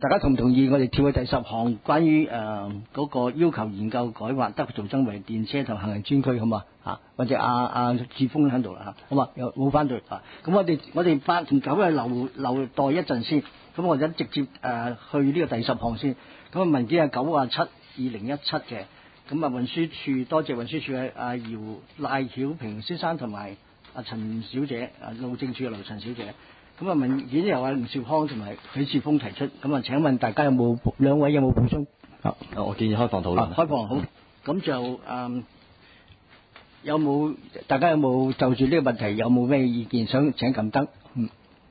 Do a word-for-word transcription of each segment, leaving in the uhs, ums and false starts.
大家同唔同意我哋跳去第十項關於誒嗰個要求研究改劃德輔道中為電車同行人專區，好嘛嚇？或者阿阿志峰喺度啦嚇，好嘛？有冇反對啊？咁我哋我哋八同九係留留待一陣先，咁我哋直接誒、呃、去呢個第十項先。咁啊文件係九啊七二零一七嘅，咁啊運輸署多謝運輸署嘅阿姚賴曉平先生同埋阿陳小姐，啊路政署嘅劉陳小姐。咁啊文件由阿吳兆康同埋許智峰提出，咁啊請問大家有冇兩位有冇補充？ 啊，我建議開放討論、啊。 開放好，咁就誒、嗯、有冇大家有冇就住呢個問題有冇咩意見想請撳燈？嗯，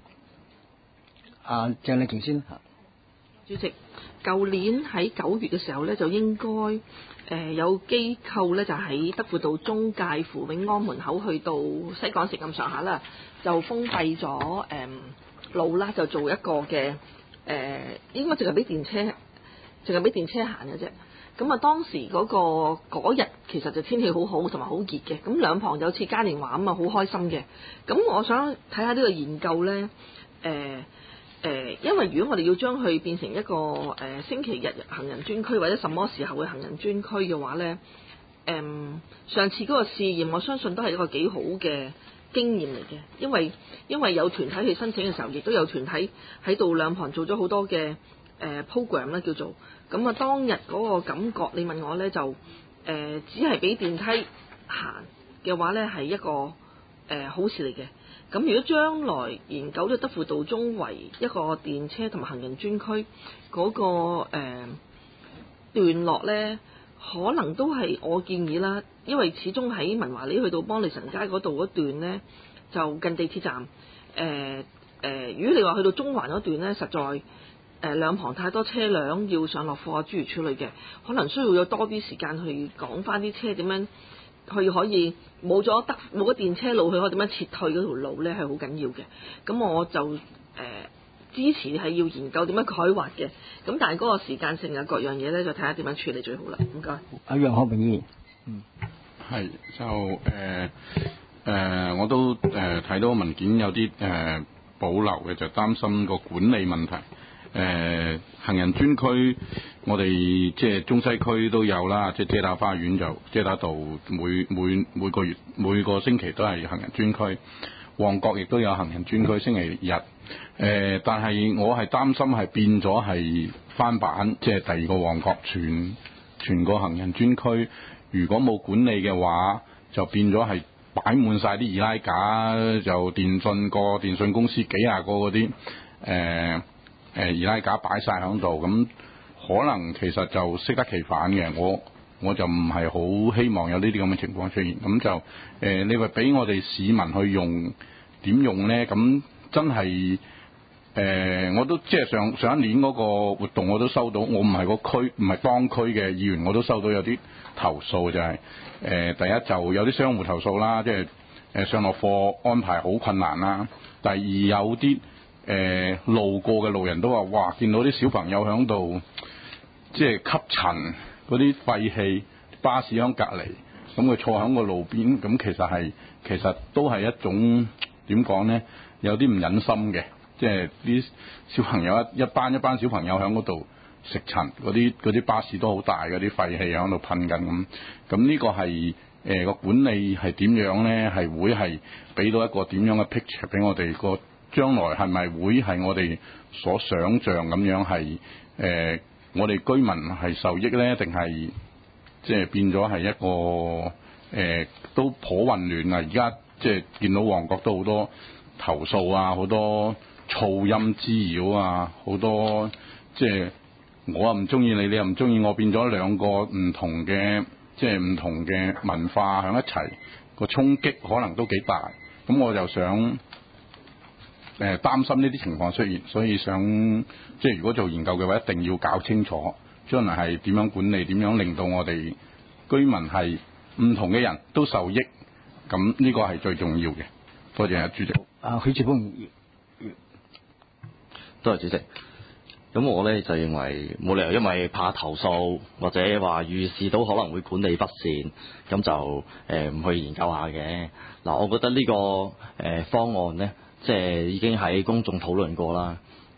啊鄭麗瓊先。 主席，舊年喺九月嘅時候咧，就應該誒、呃、有機構咧就喺德輔道中介乎永安門口去到西港城咁上下啦，就封閉咗誒、呃、路啦，就做一個嘅誒、呃、應該淨係俾電車，淨係俾電車行嘅啫。咁啊，當時嗰、嗰個嗰日其實就天氣好好同埋好熱嘅，咁兩旁有次嘉年華咁啊，好開心嘅。咁我想睇下呢個研究咧，誒、呃。誒、呃，因為如果我哋要將佢變成一個誒、呃、星期日行人專區或者什麼時候嘅行人專區嘅話咧，誒、呃、上次嗰個試驗，我相信都係一個幾好嘅經驗嚟嘅，因為因為有團體去申請嘅時候，亦都有團體喺度兩旁做咗好多嘅誒、呃、program 啦，叫做咁啊。當日嗰個感覺，你問我咧就誒、呃，只係俾電梯行嘅話咧，係一個誒、呃、好事嚟嘅。咁如果將來研究咗德輔道中為一個電車同埋行人專區嗰、那個誒、呃、段落咧，可能都係我建議啦，因為始終喺文華里去到邦利臣街嗰度嗰段咧，就近地鐵站。誒、呃、誒、呃，如果你話去到中環嗰段咧，實在誒、呃、兩旁太多車輛要上落貨啊，諸如此類嘅，可能需要有多啲時間去講翻啲車點樣。佢可以冇咗得冇咗電車路，佢可以點樣撤退嗰條路咧，係好緊要嘅。咁我就誒、呃、支持係要研究點樣改劃嘅。咁但係嗰個時間性啊各樣嘢咧，就睇下點樣處理最好啦。唔該。 阿楊學明議員，嗯， 係就誒誒、呃呃，我都誒睇、呃、到文件有啲誒、呃、保留嘅，就擔心個管理問題。誒、呃、行人專區，我哋即係中西區都有啦，即係遮打花園就遮打道每每每個月每個星期都係行人專區，旺角亦都有行人專區星期日。誒、呃，但係我係擔心係變咗係翻版，即係第二個旺角全全個行人專區，如果冇管理嘅話，就變咗係擺滿晒啲二拉架，就電信個電信公司幾廿個嗰啲誒。呃誒二拉架擺晒喺度，咁可能其實就適得其反嘅。我我就唔係好希望有呢啲咁嘅情況出現。咁就誒、呃，你話俾我哋市民去用點用呢？咁真係誒、呃，我都即係上上一年嗰個活動，我都收到。我唔係個區，唔係當區嘅議員，我都收到有啲投訴，就係、是、誒、呃，第一就有啲商戶投訴啦，即係誒上落貨安排好困難啦。第二有啲。誒、呃、路過嘅路人都話：哇！見到啲小朋友喺度，即係吸塵嗰啲廢氣，巴士喺隔離，咁佢坐喺個路邊，咁其實係其實都係一種點講呢？有啲唔忍心嘅，即係啲小朋友一一班一班小朋友喺嗰度食塵，嗰啲嗰啲巴士都好大，嗰啲廢氣喺度噴緊咁。咁呢個係誒個管理係點樣呢？係會係俾到一個點樣嘅 picture 俾我哋個？將來係咪會係我哋所想像咁樣係誒、呃，我哋居民係受益呢？定係即係變咗係一個誒、呃、都頗混亂啊！而家即係見到旺角都好多投訴啊，好多噪音滋擾啊，好多即係我又唔中意你，你又唔中意我，變咗兩個唔同嘅即係唔同嘅文化喺一齊，個衝擊可能都幾大。咁我就想。誒擔心呢啲情況出現，所以想即係如果做研究嘅話，一定要搞清楚將來係點樣管理，點樣令到我哋居民係唔同嘅人都受益，咁呢個係最重要嘅。多謝啊，主席。 啊，許智峰， 多謝主席。咁我咧就認為冇理由因為怕投訴或者話預示到可能會管理不善，咁就誒唔、呃、去研究下嘅。嗱，我覺得呢、呢個誒、呃、方案咧。即係已經喺公眾討論過啦，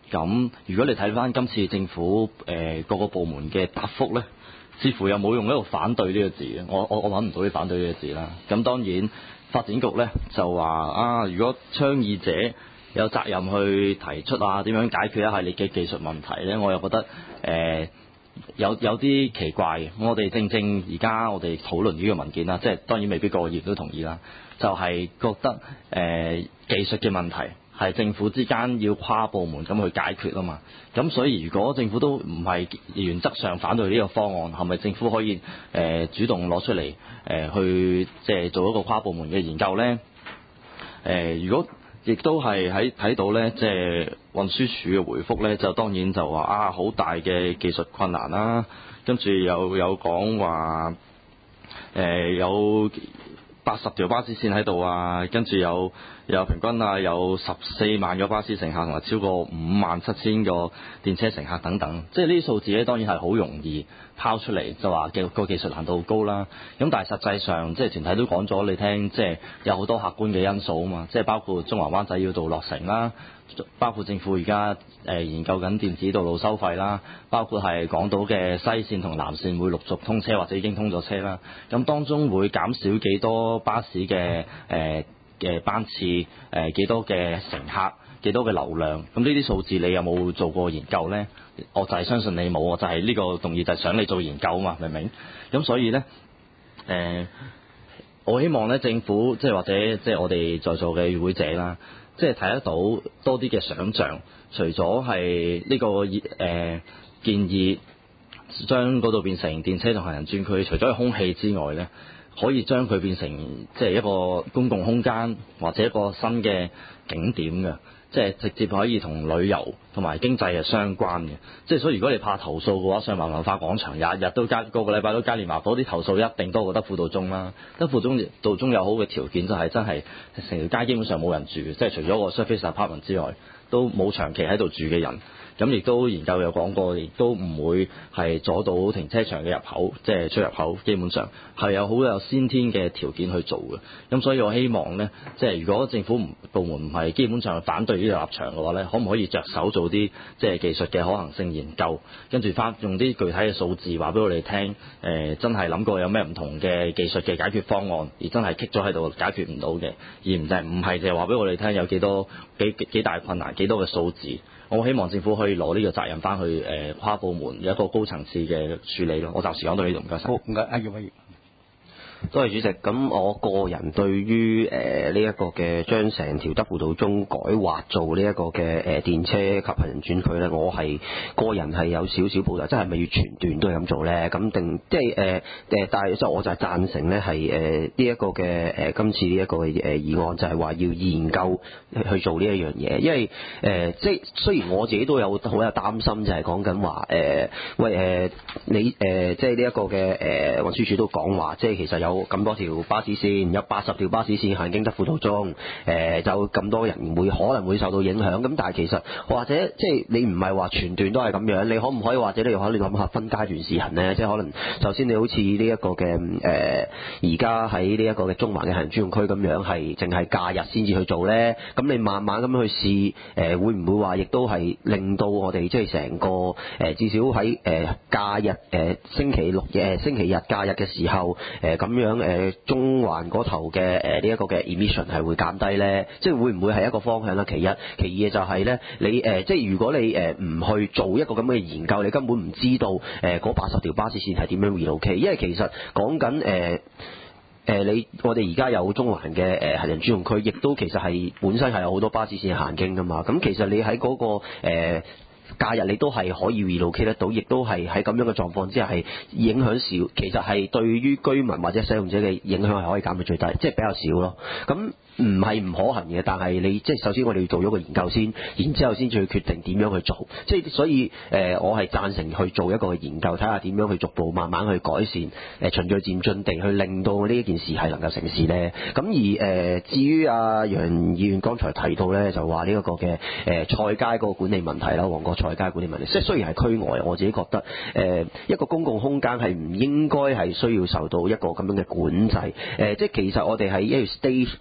咁如果你睇翻今次政府誒、呃、各個部門嘅答覆呢，似乎又冇用一個反對呢個字嘅，我我我揾唔到啲反對呢個字啦。咁當然發展局呢就話啊，如果倡議者有責任去提出啊，點樣解決一系列嘅技術問題呢，我又覺得誒、呃、有有啲奇怪嘅。我哋正正而家我哋討論呢個文件啦，即係當然未必個個議員都同意啦，就係、是、覺得誒、呃、技術嘅問題係政府之間要跨部門咁去解決啊嘛。咁所以如果政府都唔係原則上反對呢個方案，係咪政府可以誒、呃、主動攞出嚟誒、呃、去即係做一個跨部門嘅研究呢？誒、呃、如果亦都係喺睇到呢，即係運輸署嘅回覆呢，就當然就話啊好大嘅技術困難啦，跟住又有講話誒有八十條巴士線喺度啊，跟住有有平均啊有十四萬個巴士乘客同埋超過五萬七千個電車乘客等等，即係呢啲數字咧當然係好容易拋出嚟，就話嘅個技術難度好高啦。咁但係實際上即係團體都講咗你聽，即係有好多客觀嘅因素啊嘛，即係包括中環灣仔繞道落成啦，包括政府而家誒研究緊電子道路收費啦，包括係港島嘅西線同南線會陸續通車或者已經通咗車啦。咁當中會減少幾多巴士嘅誒嘅班次，誒、呃、幾多嘅乘客，幾多嘅流量？咁呢啲數字你有冇做過研究呢？我就係相信你冇，我就係呢個動議就係想你做研究啊嘛，明唔明？咁所以呢，誒、呃，我希望呢政府即係或者即係我哋在座嘅與會者啦，即係睇得到多啲嘅想像，除咗係呢個誒、呃、建議將嗰度變成電車同行人專區，除咗係空氣之外呢，可以將佢變成即係一個公共空間或者一個新嘅景點嘅，即係直接可以同旅遊同埋經濟係相關嘅。即係所以如果你怕投訴嘅話，上環文化廣場日日都加，個個禮拜都加連華嗰啲投訴一定多過德輔道中啦。德輔中道中有好嘅條件就係真係成條街基本上冇人住嘅，即係除咗個 surface apartment 之外，都冇長期喺度住嘅人。咁亦都研究有講過，亦都唔會係阻到停車場嘅入口，即係出入口，基本上係有好有先天嘅條件去做嘅。咁所以我希望呢，即係如果政府唔部門唔係基本上反對呢個立場嘅話呢，可唔可以着手做啲即係技術嘅可行性研究，跟住翻用啲具體嘅數字話俾我哋聽，誒、呃、真係諗過有咩唔同嘅技術嘅解決方案，而真係棘咗喺度解決唔到嘅，而唔係唔係就係話俾我哋聽有幾多幾幾大困難，幾多嘅數字。我希望政府可以攞呢個責任翻去誒、呃、跨部門有一個高層次嘅處理咯。我暫時講到呢度，唔該晒。 好，唔該，阿葉委員。 多謝主席。咁我個人對於誒呢一個嘅將成條德輔道中改劃做呢一個嘅誒電車及行人專區咧，我係個人係有少少保留，即係咪要全段都係咁做咧？咁定即係誒誒，但係即係我就係贊成咧，係誒呢一個嘅誒今次呢一個嘅誒議案就係話要研究去做呢一樣嘢，因為誒、呃、即係雖然我自己都有好有擔心，就係講緊話誒喂誒、呃、你誒、呃、即係呢一個嘅誒運輸署都講話，即係其實有咁多條巴士線，有八十條巴士線行經德輔道中，誒、呃、就咁多人會可能會受到影響。咁但係其實或者即係你唔係話全段都係咁樣，你可唔可以或者你可你諗下分階段試行呢？即係可能首先你好似呢一個嘅誒而家喺呢一個嘅中環嘅行人專用區咁樣，係淨係假日先至去做呢？咁你慢慢咁去試，誒、呃、會唔會話亦都係令到我哋即係成個誒、呃、至少喺誒、呃、假日誒、呃、星期六嘅、呃、星期日假日嘅時候誒咁、呃、樣誒、呃、中環嗰頭嘅誒呢一個嘅 emission 係會減低呢？即係會唔會係一個方向啦？其一，其二嘅就係咧，你誒、呃、即係如果你誒唔、呃、去做一個咁嘅研究，你根本唔知道誒嗰八十條巴士線係點樣 relocate，因為其實講緊誒誒你我哋而家有中環嘅誒行人專用區，亦都其實係本身係有好多巴士線行經噶嘛。咁其實你喺嗰、嗰個、呃假日你都係可以 relocate 得到，亦都係喺咁樣嘅狀況之下係影響少，其實係對於居民或者使用者嘅影響係可以減到最低，即係比較少咯。咁唔係唔可行嘅，但係你即係首先我哋要做咗個研究先，然之後先至去決定點樣去做。即係所以誒、呃，我係贊成去做一個研究，睇下點樣去逐步慢慢去改善，誒、呃、循序漸進地去令到呢一件事係能夠成事咧。咁而誒、呃，至於阿、啊、楊議員剛才提到咧，就話呢一個嘅誒菜街嗰個管理問題啦，旺角菜街管理問題，即係雖然係區外，我自己覺得誒、呃、一個公共空間係唔應該係需要受到一個咁樣嘅管制。誒、呃，即係其實我哋係一要 stage，即係要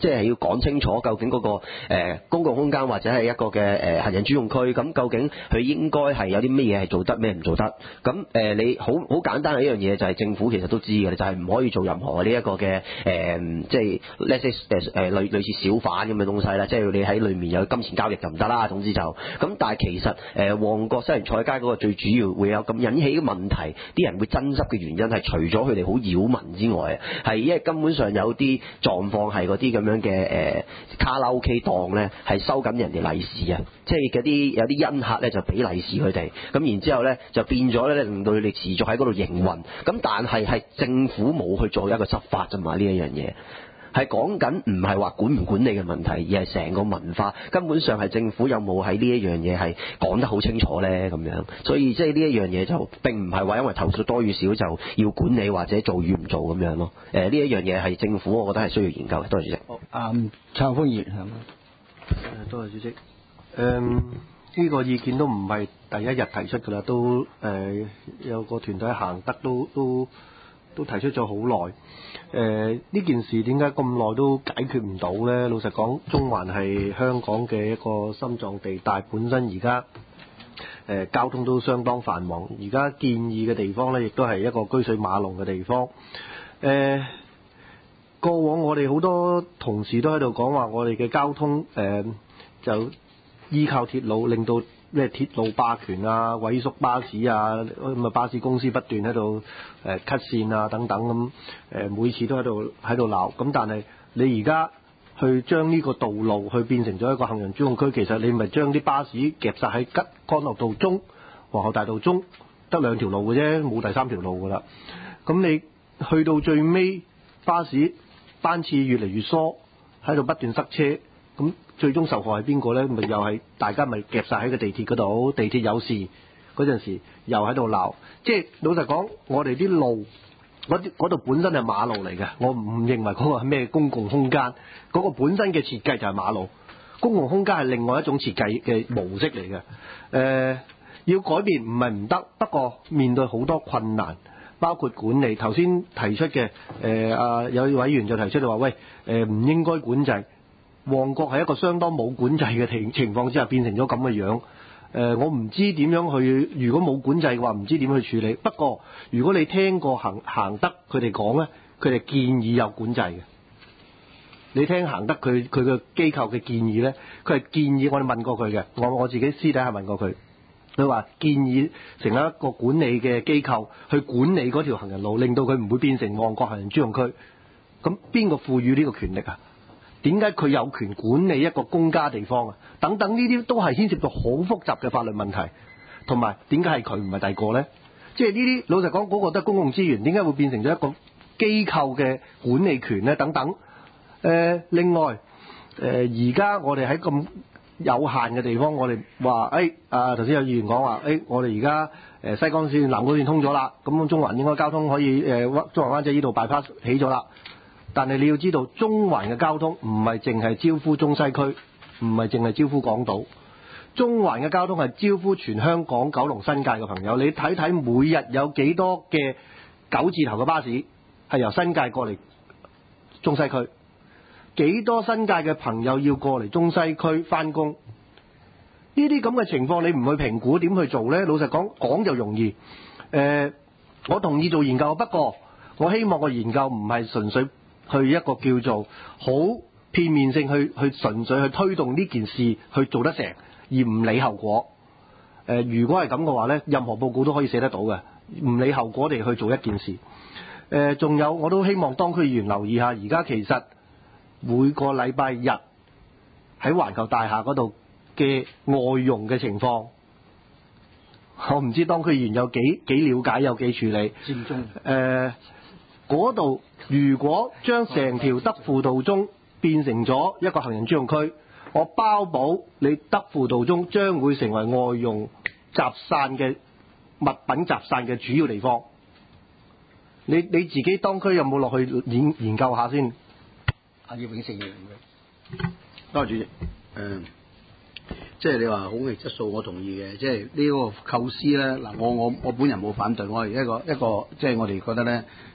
講清楚究竟嗰、個、呃、公共空間或者係一個嘅誒、呃、行人專用區，咁究竟佢應該係有啲乜嘢係做得，咩唔做得？咁誒、呃、你好好簡單嘅一樣嘢就係政府其實都知嘅，就係、是、唔可以做任何呢一個嘅誒、呃，即係 let's say 誒誒類類似小販咁嘅東西啦，即係你喺裏面有金錢交易就唔得啦。總之就咁，但係其實誒、呃、旺角西洋菜街嗰個最主要會有咁引起嘅問題，啲人會爭執嘅原因係除咗佢哋好擾民之外，係因為根本上有啲狀況係嗰啲咁樣嘅誒、呃、卡拉 OK 檔咧，係收緊人哋利是啊，即係嗰啲有啲恩客咧就俾利是佢哋，咁然之後咧就變咗咧令到佢哋持續喺嗰度營運，咁但係係政府冇去做一個執法啫嘛，呢一樣嘢。係講緊唔係話管唔管理嘅問題，而係成個文化根本上係政府有冇喺呢一樣嘢係講得好清楚呢？咁樣，所以即係呢一樣嘢就並唔係話因為投訴多與少就要管理或者做與唔做咁樣咯。誒呢一樣嘢係政府，我覺得係需要研究嘅。多謝主席。 好，嗯，蔡鋒議員係嘛？ 誒，多謝主席。誒、嗯，呢、這個意見都唔係第一日提出㗎啦，都誒、呃、有個團隊行得都都都提出咗好耐。誒、呃、呢件事點解咁耐都解決唔到呢？老實講，中環係香港嘅一個心臟地帶，本身而家誒交通都相當繁忙，而家建議嘅地方呢，亦都係一個居水馬龍嘅地方。誒、呃、過往我哋好多同事都喺度講話，我哋嘅交通誒、呃、就依靠鐵路，令到咩鐵路霸權啊、萎縮巴士啊，咁啊巴士公司不斷喺度誒 cut 線啊等等咁，誒每次都喺度喺度鬧。咁但係你而家去將呢個道路去變成咗一個行人專用區，其實你咪將啲巴士夾晒喺吉干諾道中、皇后大道中，得兩條路嘅啫，冇第三條路㗎啦。咁你去到最尾，巴士班次越嚟越疏，喺度不斷塞車，咁最終受害係邊個呢？咪又係大家咪夾晒喺個地鐵嗰度，地鐵有事嗰陣時又喺度鬧。即係老實講，我哋啲路嗰度本身係馬路嚟嘅，我唔認為嗰個係咩公共空間。嗰、嗰個本身嘅設計就係馬路，公共空間係另外一種設計嘅模式嚟嘅。誒、呃，要改變唔係唔得，不過面對好多困難，包括管理。頭先提出嘅誒啊，有委員就提出就話：喂，誒、呃、唔應該管制。旺角係一個相當冇管制嘅情情況之下變成咗咁嘅樣。誒、呃，我唔知點樣去，如果冇管制嘅話，唔知點去處理。不過，如果你聽過行行得佢哋講呢，佢哋建議有管制嘅。你聽行得佢佢嘅機構嘅建議呢，佢係建議，我哋問過佢嘅，我我自己私底下問過佢，佢話建議成立一個管理嘅機構去管理嗰條行人路，令到佢唔會變成旺角行人專用區。咁邊個賦予呢個權力啊？點解佢有權管理一個公家地方啊？等等呢啲都係牽涉到好複雜嘅法律問題，同埋點解係佢唔係第二個呢？即係呢啲老實講，嗰個都係公共資源，點解會變成咗一個機構嘅管理權呢？等等。誒、呃，另外誒，而家我哋喺咁有限嘅地方，我哋話誒啊，頭先有議員講話誒，我哋而家誒西港線、南港線通咗啦，咁中環應該交通可以誒、呃，中環灣仔呢度 bypass 起咗啦。但係你要知道，中環嘅交通唔係淨係招呼中西區，唔係淨係招呼港島。中環嘅交通係招呼全香港九龍新界嘅朋友。你睇睇每日有幾多嘅九字頭嘅巴士係由新界過嚟中西區，幾多新界嘅朋友要過嚟中西區返工？呢啲咁嘅情況，你唔去評估點去做呢？老實講，講就容易。誒、呃，我同意做研究，不過我希望個研究唔係純粹去一個叫做好片面性去去純粹去推動呢件事去做得成，而唔理後果。誒、呃，如果係咁嘅話呢，任何報告都可以寫得到嘅，唔理後果地去做一件事。誒、呃，仲有我都希望當區議員留意下，而家其實每個禮拜日喺環球大廈嗰度嘅外傭嘅情況，我唔知當區議員有幾幾了解，有幾處理。佔中誒。嗰度如果將成條德輔道中變成咗一個行人專用區，我包保你德輔道中將會成為外傭集散嘅物品集散嘅主要地方。你你自己當區有冇落去研研究下先？阿葉永成議員， 多謝主席。誒、呃，即係你話空氣質素，我同意嘅。即係呢個構思咧，嗱，我我我本人冇反對，我係一個一個，即係我哋覺得咧。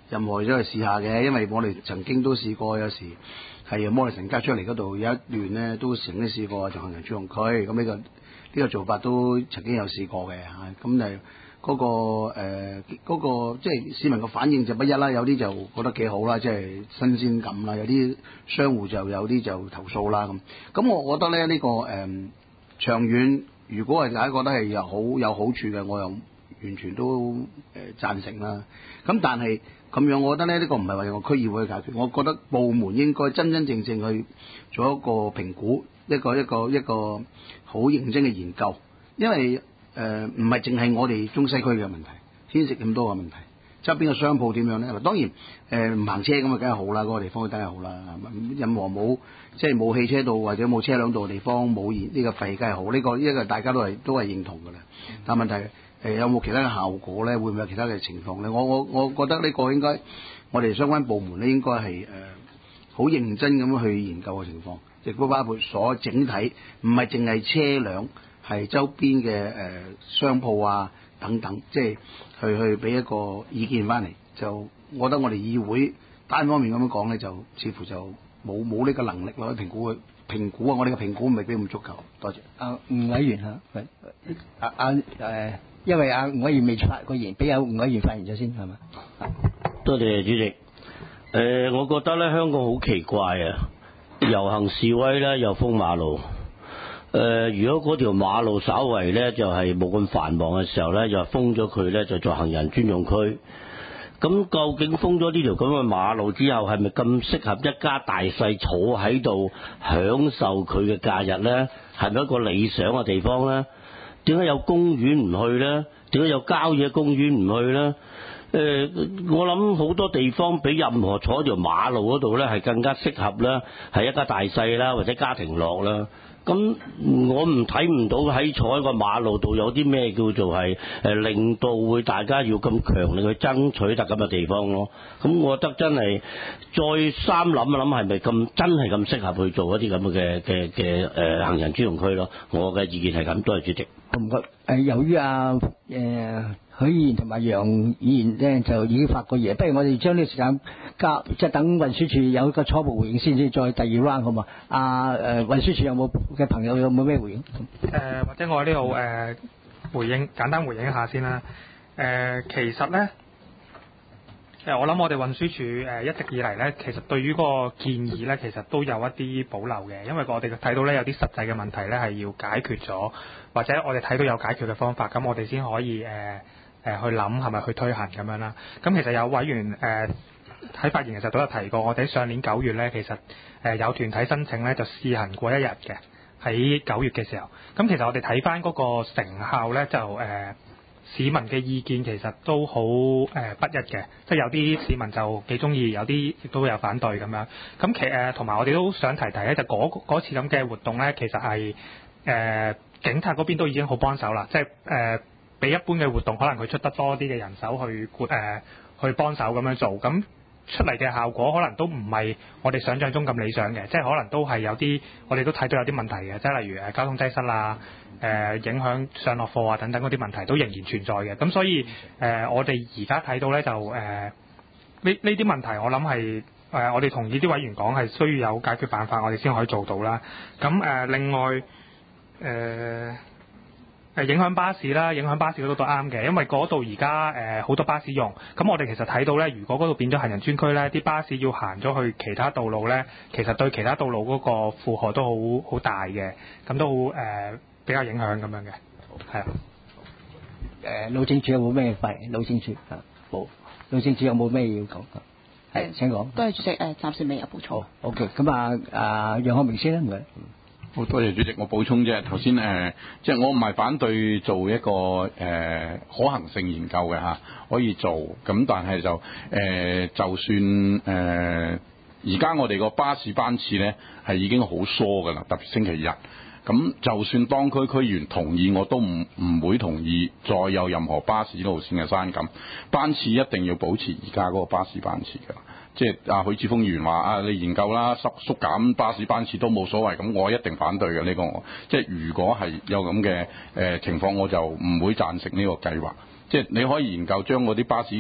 任何都去試下嘅，因為我哋曾經都試過，有時係摩利臣街出嚟嗰度有一段咧，都曾經試過做行人專用區，咁呢、呢個呢、呢個做法都曾經有試過嘅嚇，咁就嗰、嗰個誒嗰、呃嗰個即係市民嘅反應就不一啦，有啲就覺得幾好啦，即係新鮮感啦，有啲商戶就有啲就投訴啦咁，咁我覺得咧呢、呢個誒、呃、長遠，如果係大家覺得係有好有好處嘅，我又完全都誒、呃、贊成啦。咁但係咁樣，我覺得咧呢、呢個唔係話用個區議會去解決，我覺得部門應該真真正正去做一個評估，一個一個一個好認真嘅研究，因為誒唔係淨係我哋中西區嘅問題，牽涉咁多嘅問題。側邊嘅商鋪點樣咧？嗱，當然誒唔、呃、行車咁啊，梗係好啦，嗰、嗰個地方梗係好啦。任何冇即係冇汽車道或者冇車輛道嘅地方，冇呢、呢個廢梗係好。呢、呢個呢、呢個大家都係都係認同㗎啦。但問題誒、呃、有冇其他嘅效果咧？會唔會有其他嘅情況咧？我我我覺得呢個應該我哋相關部門咧應該係誒好認真咁去研究嘅情況，亦都包括所整體，唔係淨係車輛，係周邊嘅誒、呃、商鋪啊等等，即係。去去俾一個意見翻嚟，就我覺得我哋議會單方面咁樣講咧，就似乎就冇冇呢個能力咯，評估去評估啊！我哋嘅評估唔係幾咁足夠。多謝。啊，吳委員嚇，啊啊誒，因為啊吳委員未發個言，俾阿吳委員發言咗先係嘛？ 多謝主席。誒、呃，我覺得咧香港好奇怪啊！遊行示威咧又封馬路。誒、呃，如果嗰條馬路稍為咧就係冇咁繁忙嘅時候咧，就封咗佢咧，就做行人專用區。咁究竟封咗呢條咁嘅馬路之後，係咪咁適合一家大細坐喺度享受佢嘅假日咧？係咪一個理想嘅地方咧？點解有公園唔去咧？點解有郊野公園唔去咧？誒、呃，我諗好多地方比任何坐喺條馬路嗰度咧，係更加適合咧，係一家大細啦，或者家庭樂啦。咁我唔睇唔到喺坐喺個馬路度有啲咩叫做係誒令到會大家要咁強力去爭取得咁嘅地方咯。咁我覺得真係再三諗一諗係咪咁真係咁適合去做一啲咁嘅嘅嘅誒行人專用區咯。我嘅意見係咁，多謝主席。 唔該。誒，由於啊誒。呃許議員同埋楊議員咧就已經發過嘢，不如我哋將呢個時間交，即係等運輸署有一個初步回應先，先再第二 round 好嘛？啊誒，運輸署有冇嘅朋友有冇咩回應？ 誒、呃，或者我喺呢度誒回應，簡單回應一下先啦。誒、呃，其實咧，誒、呃，我諗我哋運輸署誒一直以嚟咧，其實對於嗰個建議咧，其實都有一啲保留嘅，因為我哋睇到咧有啲實際嘅問題咧係要解決咗，或者我哋睇到有解決嘅方法，咁我哋先可以誒。呃誒去諗係咪去推行咁樣啦？咁其實有委員誒喺發言嘅時候都有提過，我哋喺上年九月咧，其實誒有團體申請咧就試行過一日嘅，喺九月嘅時候。咁其實我哋睇翻嗰個成效咧，就誒、呃、市民嘅意見其實都好誒不一嘅，即係有啲市民就幾中意，有啲亦都有反對咁樣。咁其誒同埋我哋都想提提咧，就嗰嗰次咁嘅活動咧，其實係誒、呃、警察嗰邊都已經好幫手啦，即係誒。呃比一般嘅活動，可能佢出得多啲嘅人手去誒、呃、去幫手咁樣做，咁出嚟嘅效果可能都唔係我哋想象中咁理想嘅，即係可能都係有啲我哋都睇到有啲問題嘅，即係例如誒交通擠塞啊、誒、呃、影響上落課啊等等嗰啲問題都仍然存在嘅。咁所以誒、呃、我哋而家睇到咧就誒呢呢啲問題，我諗係誒我哋同呢啲委員講係需要有解決辦法，我哋先可以做到啦。咁誒、呃、另外誒。呃誒影響巴士啦，影響巴士嗰度都啱嘅，因為嗰度而家誒好多巴士用，咁我哋其實睇到咧，如果嗰度變咗行人專區咧，啲巴士要行咗去其他道路咧，其實對其他道路嗰個負荷都好好大嘅，咁都好誒、呃、比較影響咁樣嘅，係啊。 誒路政署有冇咩費？路政署啊冇，路政署有冇咩要講？係請講。 多謝主席，誒暫時未有補充。 O K，咁啊啊楊學明先啦，唔該。 好多謝主席，我補充啫。頭先誒，即係我唔係反對做一個誒、呃、可行性研究嘅嚇，可以做。咁但係就誒、呃，就算誒，而、呃、家我哋個巴士班次咧係已經好疏㗎啦，特別星期日。咁就算當區區員同意，我都唔唔會同意再有任何巴士路線嘅刪減。班次一定要保持而家嗰個巴士班次㗎。即係阿許智峰議員話啊，你研究啦，縮縮減巴士班次都冇所謂，咁我一定反對嘅呢、這個我。即係如果係有咁嘅誒情況，我就唔會贊成呢個計劃。即係你可以研究將嗰啲巴士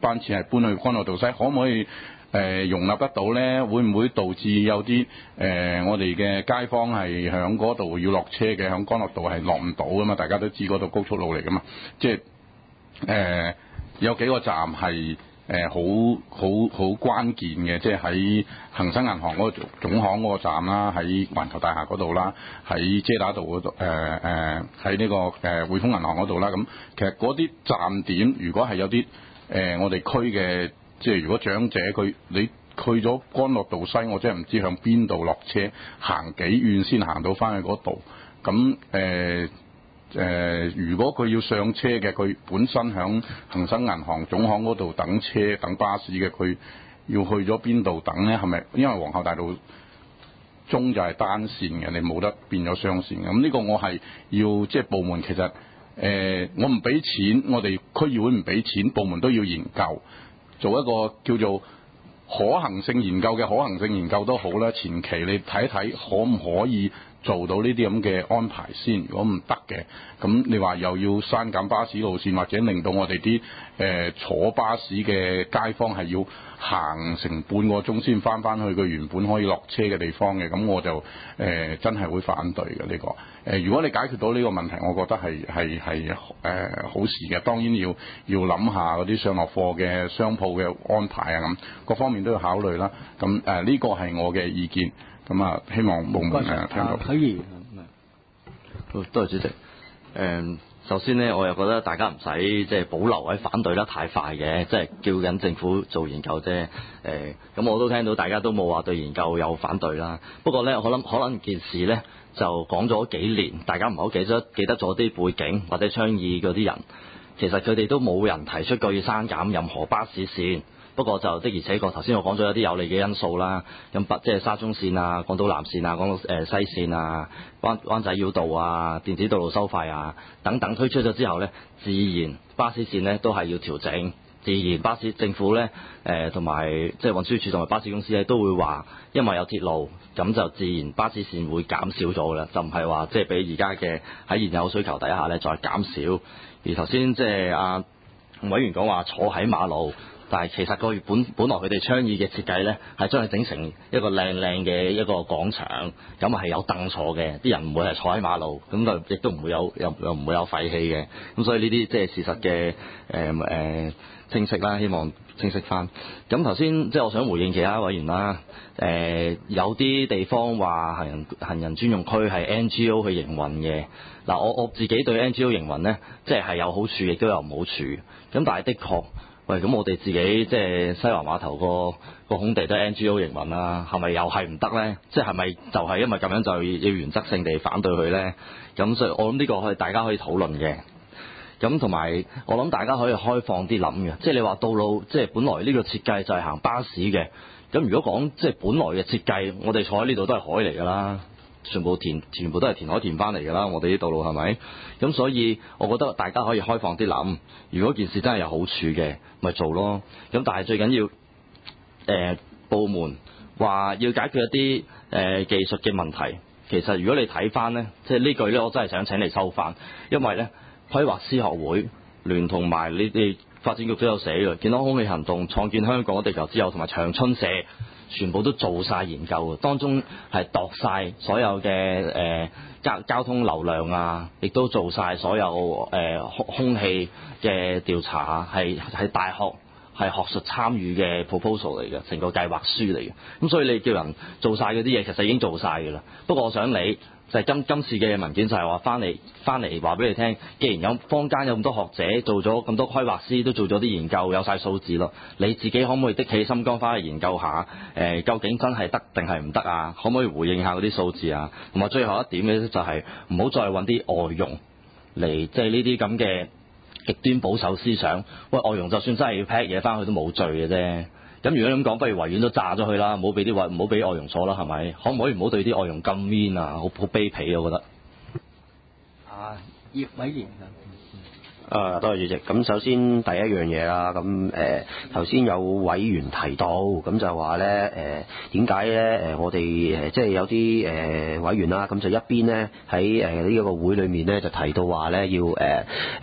班次係搬去干諾道西，可唔可以誒、呃、容納得到咧？會唔會導致有啲誒、呃、我哋嘅街坊係響嗰度要落車嘅，響干諾道係落唔到噶嘛？大家都知嗰度高速路嚟噶嘛，即係誒、呃、有幾個站係。誒好好好關鍵嘅，即係喺恒生銀行嗰個總行嗰個站啦，喺環球大廈嗰度啦，喺遮打道嗰度，誒誒喺呢個誒、呃、匯豐銀行嗰度啦。咁其實嗰啲站點，如果係有啲誒、呃、我哋區嘅，即係如果長者佢你去咗干諾道西，我真係唔知向邊度落車，行幾遠先行到翻去嗰度。咁誒。誒、呃，如果佢要上車嘅，佢本身響恒生銀行總行嗰度等車等巴士嘅，佢要去咗邊度等呢？係咪因為皇后大道中就係單線嘅，你冇得變咗雙線嘅？咁呢個我係要即係部門其實誒、呃，我唔俾錢，我哋區議會唔俾錢，部門都要研究，做一個叫做可行性研究嘅可行性研究都好啦。前期你睇一睇可唔可以做到呢啲咁嘅安排先，如果唔得嘅，咁你話又要刪減巴士路線，或者令到我哋啲誒坐巴士嘅街坊係要行成半個鐘先翻翻去佢原本可以落車嘅地方嘅，咁我就誒、呃、真係會反對嘅呢、這個。誒、呃，如果你解決到呢個問題，我覺得係係係誒好事嘅。當然要要諗下嗰啲上落貨嘅商鋪嘅安排啊，咁各方面都要考慮啦。咁誒呢個係我嘅意見。咁啊，希望部門誒聽到。 可以。 好，多謝主席。誒、嗯，首先呢，我又覺得大家唔使即係保留或者反對得太快嘅，即係叫緊政府做研究啫。誒、嗯，咁我都聽到大家都冇話對研究有反對啦。不過呢，我諗可能件事呢就講咗幾年，大家唔好記得記得咗啲背景或者倡議嗰啲人，其實佢哋都冇人提出過要刪減任何巴士線。不過就的而且確，頭先我講咗有啲有利嘅因素啦，咁北即係沙中線啊、港島南線啊、港島誒西線啊、灣灣仔繞道啊、電子道路收費啊等等推出咗之後呢，自然巴士線呢都係要調整，自然巴士政府呢誒同埋即係運輸署同埋巴士公司呢都會話，因為有鐵路，咁就自然巴士線會減少咗㗎啦，就唔係話即係比而家嘅喺現有需求底下呢再減少。而頭先即係阿委員講話坐喺馬路。但係其實個本本來佢哋倡議嘅設計呢，係將佢整成一個靚靚嘅一個廣場，咁係有凳坐嘅，啲人唔會係坐喺馬路，咁就亦都唔會有又又唔會有廢氣嘅，咁所以呢啲即係事實嘅誒誒清晰啦，希望清晰翻。咁頭先即係我想回應其他委員啦，誒、呃、有啲地方話行人行人專用區係 N G O 去營運嘅，嗱我我自己對 N G O 營運呢，即係係有好處亦都有唔好處，咁但係的確。喂，咁我哋自己即係西環碼頭個個空地都係 N G O 營運啦，係咪又係唔得呢？即係係咪就係因為咁樣就要原則性地反對佢呢？咁所以我諗呢個可以大家可以討論嘅。咁同埋我諗大家可以開放啲諗嘅，即係你話道路即係本來呢個設計就係行巴士嘅，咁如果講即係本來嘅設計，我哋坐喺呢度都係海嚟㗎啦。全部填全部都係填海填翻嚟㗎啦，我哋啲道路係咪？咁所以我覺得大家可以開放啲諗，如果件事真係有好處嘅，咪做咯。咁但係最緊要誒、呃、部門話要解決一啲誒、呃、技術嘅問題，其實如果你睇翻呢，即係呢句呢，我真係想請你收翻，因為呢規劃師學會聯同埋你哋發展局都有寫嘅，健康空氣行動、創建香港地球之友同埋長春社。全部都做晒研究嘅，當中係度晒所有嘅誒交交通流量啊，亦都做晒所有誒、呃、空空氣嘅調查啊，係係大學係學術參與嘅 proposal 嚟嘅，成個計劃書嚟嘅。咁所以你叫人做晒嗰啲嘢，其實已經做晒㗎啦。不過我想你就係、是、今今次嘅文件就係話翻嚟翻嚟話俾你聽，既然有坊間有咁多學者做咗咁多規劃師都做咗啲研究，有晒數字咯，你自己可唔可以的起心肝翻去研究下？誒、呃，究竟真係得定係唔得啊？可唔可以回應下嗰啲數字啊？同埋最後一點嘅就係唔好再揾啲外傭嚟，即係呢啲咁嘅極端保守思想。喂，外傭就算真係要 pack 嘢翻去都冇罪嘅啫。咁如果咁講，不如維園都炸咗佢啦，唔好俾啲外唔好俾外傭坐啦，係咪？可唔可以唔好對啲外傭咁 mean 啊？好好卑鄙啊！我覺得。 啊，葉委員啊。 誒，多謝主席。咁首先第一樣嘢啦，咁誒頭先有委員提到，咁就話咧誒點解咧誒我哋誒即係有啲誒委員啦，咁就一邊咧喺誒呢一個會裏面咧就提到話咧要誒誒要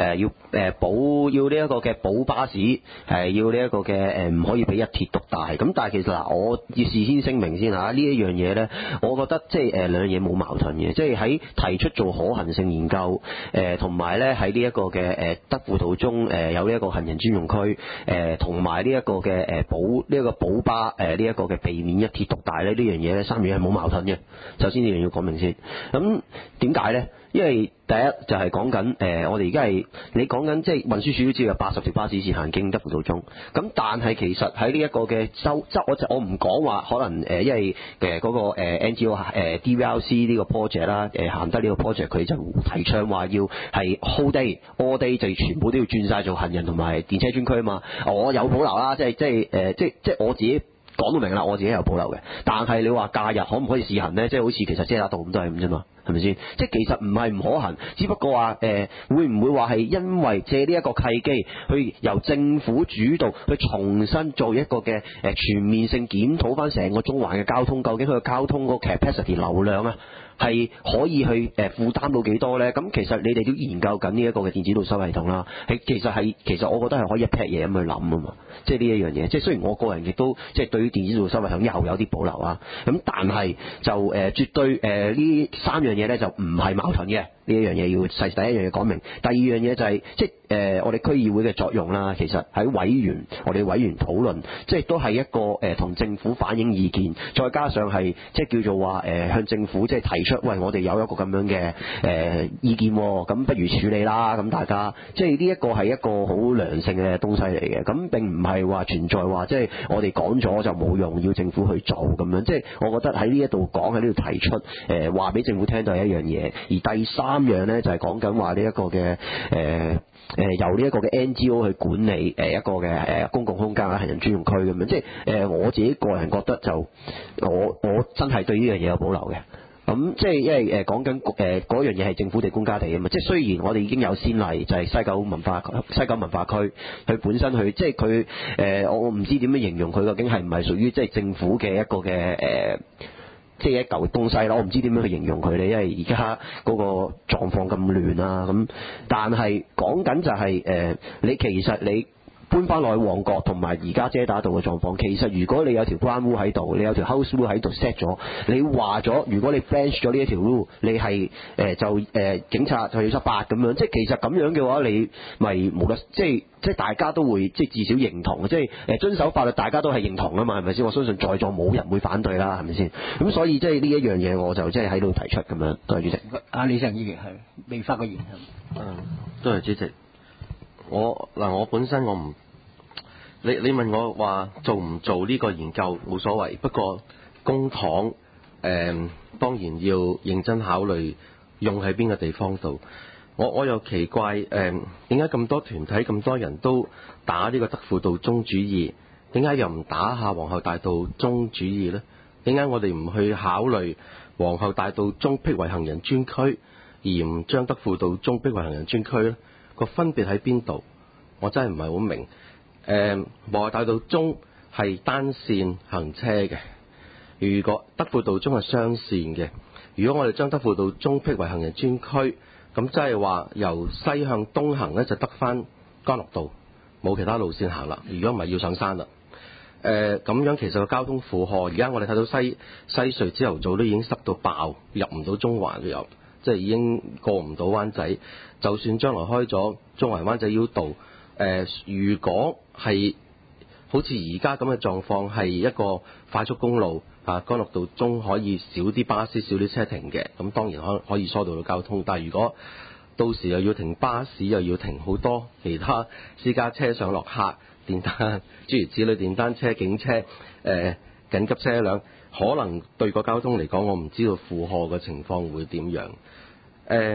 誒保要呢一個嘅保巴士，係要呢一個嘅誒唔可以俾一鐵獨大。咁但係其實嗱，我要事先聲明先嚇，呢一樣嘢咧，我覺得即係誒兩樣嘢冇矛盾嘅，即係喺提出做可行性研究，誒同埋咧喺呢一個嘅誒德輔道中誒有呢一個行人專用區，誒同埋呢一個嘅誒保呢一個保巴誒呢一個嘅避免一鐵獨大咧，呢樣嘢咧三樣係冇矛盾嘅。首先呢樣要講明先。咁點解咧？因為第一就係講緊誒，我哋而家係你講緊即係運輸署都知有八十條巴士線行經德輔道中，咁但係其實喺呢一個嘅周周，我就我唔講話可能誒，因為誒嗰個誒 N G O 誒 D V L C 呢個 project 啦，誒行得呢個 project 佢就提倡話要係 whole day all day 就全部都要轉晒做行人同埋電車專區啊嘛，我有保留啦，即係即係誒，即係即係我自己。講到明啦，我自己有保留嘅。但係你話假日可唔可以試行呢？即係好似其實遮打道咁都係咁啫嘛，係咪先？即係其實唔係唔可行，只不過話誒、呃、會唔會話係因為借呢一個契機，去由政府主導去重新做一個嘅誒全面性檢討翻成個中環嘅交通，究竟佢嘅交通個 capacity 流量啊？係可以去誒負擔到幾多呢？咁其實你哋都研究緊呢一個嘅電子道收系統啦。係其實係其實我覺得係可以一劈嘢咁去諗啊嘛。即係呢一樣嘢。即係雖然我個人亦都即係對於電子道收系統又有啲保留啊。咁但係就誒、呃、絕對誒呢、呃、三樣嘢呢，就唔係矛盾嘅。呢一樣嘢要細第一樣嘢講明。第二樣嘢就係、是、即係誒、呃、我哋區議會嘅作用啦。其實喺委員我哋委員討論，即係都係一個誒同、呃、政府反映意見，再加上係即係叫做話誒、呃、向政府即係提出。喂，我哋有一個咁樣嘅誒、呃、意見，咁不如處理啦。咁大家即係呢一個係一個好良性嘅東西嚟嘅。咁並唔係話存在話即係我哋講咗就冇用，要政府去做咁樣。即係我覺得喺呢一度講喺呢度提出誒話俾政府聽都係一樣嘢。而第三樣呢，就係講緊話呢一個嘅誒誒由呢一個嘅 N G O 去管理誒一個嘅誒公共空間啊行人專用區咁樣。即係誒、呃、我自己個人覺得就我我真係對呢樣嘢有保留嘅。咁、嗯、即係因為誒講緊誒嗰樣嘢係政府地公家地啊嘛，即係雖然我哋已經有先例，就係、是、西九文化西九文化區，佢本身佢即係佢誒我唔知點樣形容佢究竟係唔係屬於即係政府嘅一個嘅誒、呃，即係一嚿東西咯，我唔知點樣去形容佢咧，因為而家嗰個狀況咁亂啊咁，但係講緊就係、是、誒、呃、你其實你。搬翻落去旺角同埋而家遮打道嘅狀況，其實如果你有條 ground rule 喺度，你有條 house rule 喺度 set 咗，你話咗如果你 bench 咗呢一條 rule，你係誒、呃、就誒、呃、警察就要執法咁樣，即係其實咁樣嘅話，你咪冇得即係即係大家都會即係至少認同，即係誒遵守法律，大家都係認同啊嘛，係咪先？我相信在座冇人會反對啦，係咪先？咁所以即係呢一樣嘢，我就即係喺度提出咁樣。多謝主席。 阿李成議員係未發過言。 嗯，多謝主席。我嗱，我本身我唔，你你問我話做唔做呢個研究冇所謂，不過公帑誒、呃、當然要認真考慮用喺邊個地方度。我我又奇怪誒，點解咁多團體咁多人都打呢個德輔道中主意，點解又唔打下皇后大道中主意呢？點解我哋唔去考慮皇后大道中辟為行人專區，而唔將德輔道中辟為行人專區呢？個分別喺邊度？我真係唔係好明。誒、呃，皇后大道中係單線行車嘅，如果德輔道中係雙線嘅。如果我哋將德輔道中辟為行人專區，咁即係話由西向東行呢，就得返干諾道，冇其他路線行啦。如果唔係要上山啦。誒、呃，咁樣其實個交通負荷，而家我哋睇到西西隧朝頭早都已經塞到爆，入唔到中環入。即係已經過唔到灣仔，就算將來開咗中環灣仔繞道，誒、呃，如果係好似而家咁嘅狀況，係一個快速公路啊，干諾道中可以少啲巴士、少啲車停嘅，咁當然可可以疏導到交通。但係如果到時又要停巴士，又要停好多其他私家車上落客、電單諸如此類電單車、警車、誒、呃、緊急車輛。可能對個交通嚟講，我唔知道負荷嘅情況會點樣。誒、呃，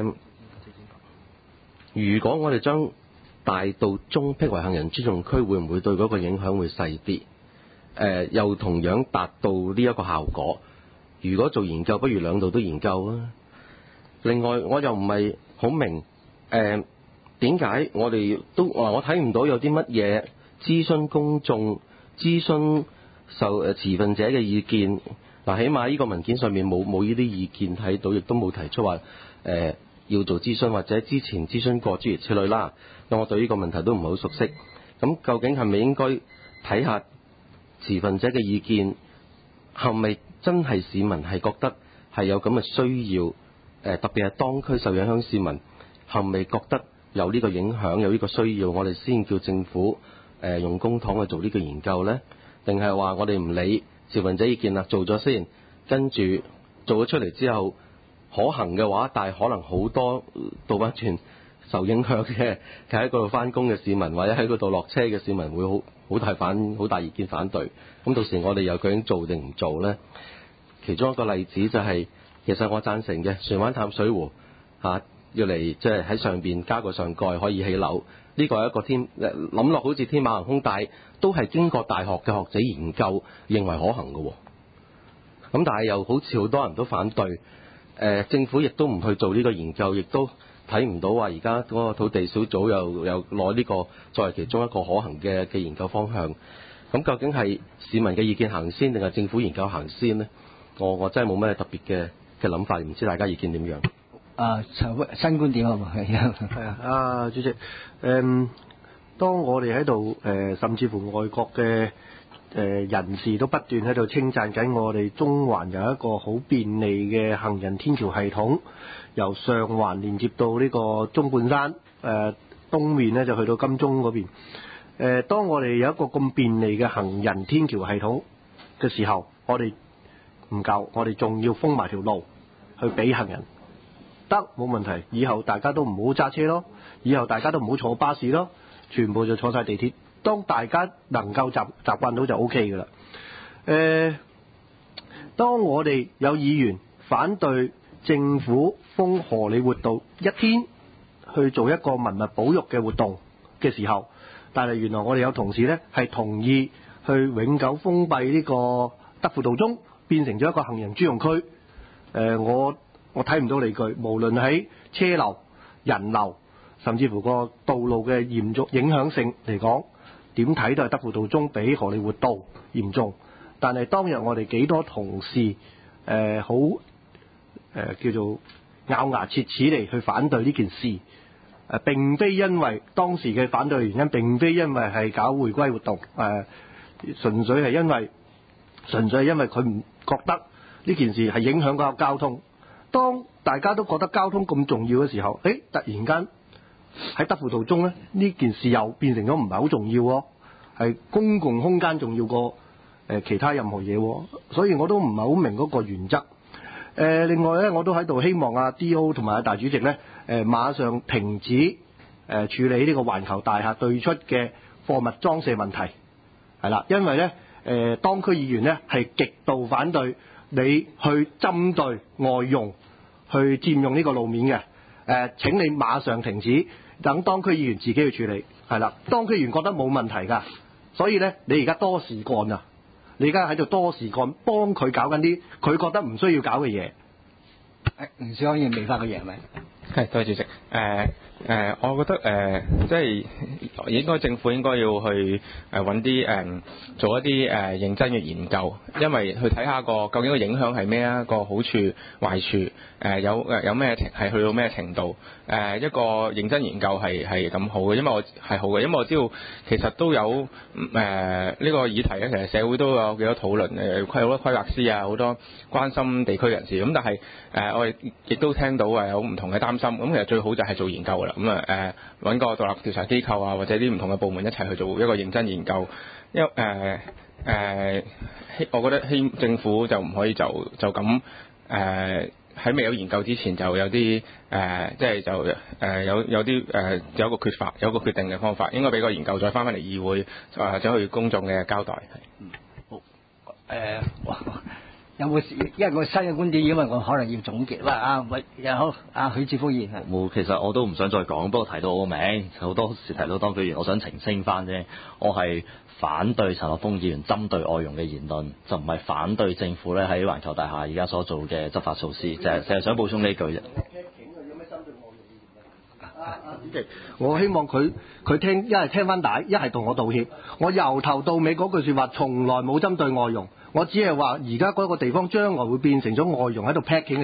如果我哋將大道中辟為行人專用區，會唔會對嗰個影響會細啲？誒、呃，又同樣達到呢一個效果。如果做研究，不如兩度都研究啊。另外，我又唔係好明誒點解我哋都話我睇唔到有啲乜嘢諮詢公眾、諮詢受誒持份者嘅意見。嗱，起碼呢個文件上面冇冇呢啲意見睇到，亦都冇提出話誒要做諮詢，或者之前諮詢過諸如此類啦。咁我對呢個問題都唔係好熟悉。咁究竟係咪應該睇下持份者嘅意見，係咪真係市民係覺得係有咁嘅需要？誒、呃、特別係當區受影響市民係咪覺得有呢個影響，有呢個需要，我哋先叫政府誒、呃、用公帑去做呢個研究呢？定係話我哋唔理持份者意見啦，做咗先，跟住做咗出嚟之後可行嘅話，但係可能好多倒翻轉受影響嘅喺嗰度翻工嘅市民，或者喺嗰度落車嘅市民會好好大反好大意見反對。咁到時我哋又究竟做定唔做呢？其中一個例子就係、是、其實我贊成嘅船灣淡水湖嚇、啊、要嚟即係喺上邊加個上蓋可以起樓，呢、這個係一個天諗落好似天馬行空，但係都係經過大學嘅學者研究認為可行嘅喎。咁但係又好似好多人都反對，誒、呃、政府亦都唔去做呢個研究，亦都睇唔到話而家嗰個土地小組又又攞呢個作為其中一個可行嘅嘅研究方向。咁究竟係市民嘅意見行先，定係政府研究行先呢？我我真係冇咩特別嘅嘅諗法，唔知大家意見點樣？ 啊，新觀點啊嘛，係啊， 係啊，啊主席，誒、嗯，當我哋喺度誒，甚至乎外國嘅誒、呃、人士都不斷喺度稱讚緊我哋中環有一個好便利嘅行人天橋系統，由上環連接到呢個中半山，誒、呃、東面咧就去到金鐘嗰邊。誒、呃，當我哋有一個咁便利嘅行人天橋系統嘅時候，我哋唔夠，我哋仲要封埋條路去俾行人。得，冇問題，以後大家都唔好揸車咯，以後大家都唔好坐巴士咯，全部就坐晒地鐵。當大家能夠習習慣到就 O K 㗎啦。誒、呃，當我哋有議員反對政府封荷李活道一天去做一個文物保育嘅活動嘅時候，但係原來我哋有同事呢係同意去永久封閉呢個德輔道中，變成咗一個行人專用區。誒、呃，我我睇唔到理據，無論喺車流、人流，甚至乎個道路嘅嚴重影響性嚟講，點睇都係德輔道中比荷李活道嚴重。但係當日我哋幾多同事誒好誒叫做咬牙切齒地去反對呢件事，誒、呃、並非因為當時嘅反對原因，並非因為係搞回歸活動，誒、呃、純粹係因為純粹係因為佢唔覺得呢件事係影響嗰個交通。當大家都覺得交通咁重要嘅時候，誒突然間喺德輔道中咧，呢件事又變成咗唔係好重要喎，係公共空間重要過誒、呃、其他任何嘢喎，所以我都唔係好明嗰個原則。誒、呃、另外咧，我都喺度希望啊 D O 同埋啊大主席咧，誒、呃、馬上停止誒、呃、處理呢個環球大廈對出嘅貨物裝卸問題，係啦，因為咧誒、呃、當區議員咧係極度反對你去針對外傭去佔用呢個路面嘅，誒、呃、請你馬上停止，等當區議員自己去處理，係啦，當區議員覺得冇問題㗎，所以咧你而家多事幹啊，你而家喺度多事幹，幫佢搞緊啲佢覺得唔需要搞嘅嘢。 誒，吳少康議員未發嘅嘢係咪？ 係，多謝主席。誒、呃、誒、呃，我覺得誒、呃，即係應該政府應該要去誒揾啲誒做一啲誒、呃、認真嘅研究，因為去睇下個究竟個影響係咩啊，個好處壞處誒、呃、有誒有咩係去到咩程度誒、呃、一個認真研究係係咁好嘅，因為我係好嘅，因為我知道其實都有誒呢、呃這個議題咧，其實社會都有幾多討論誒，規好多規劃師啊，好多關心地區人士咁，但係誒、呃、我哋亦都聽到誒有唔同嘅擔心，咁其實最好就係做研究㗎啦，咁啊誒揾個獨立調查機構啊，或者啲唔同嘅部門一齊去做一個認真研究，因為誒誒希我覺得希政府就唔可以就就咁誒喺未有研究之前就有啲誒、呃、即係就誒、呃、有有啲誒、呃、有一個缺乏有一個決定嘅方法，應該俾個研究再翻返嚟議會或者去公眾嘅交代係。 嗯，好誒、呃，有冇因為我新嘅觀點，因為我可能要總結。喂，啊喂，又好，啊許智峯議員係。 冇，其實我都唔想再講，不過提到我個名，好多時提到當區議員，我想澄清翻啫。我係反對陳學鋒議員針對外傭嘅言論，就唔係反對政府咧喺環球大廈而家所做嘅執法措施，就係淨係想補充呢句啫。 主席，我希望佢佢聽一係聽翻帶，一係同我道歉。我由頭到尾嗰句説話，從來冇針對外傭，我只係話而家嗰個地方將來會變成咗外傭喺度 packing 嘅嘢，